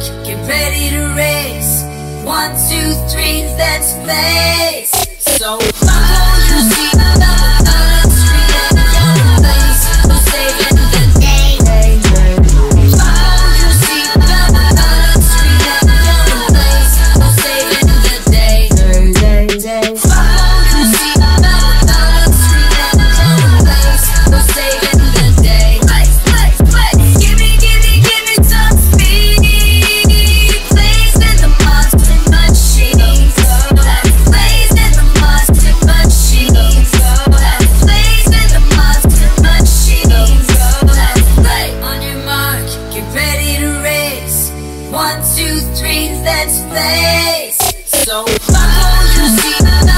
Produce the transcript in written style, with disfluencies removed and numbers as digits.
get ready to race. 1, 2, 3, let's blaze. So buckle your seatbelt on the street and your place. We're saving the day. Buckle your seatbelt on the street and your place. We're saving the day. Buckle your seatbelt on the street and your place. We're saving the day. Give me some speed. Blaze in the monster machines. Blaze in the monster machines. Blaze in the monster machines. On your mark, get ready to race. 1, 2, 3, let's blaze. So buckle your seatbelt.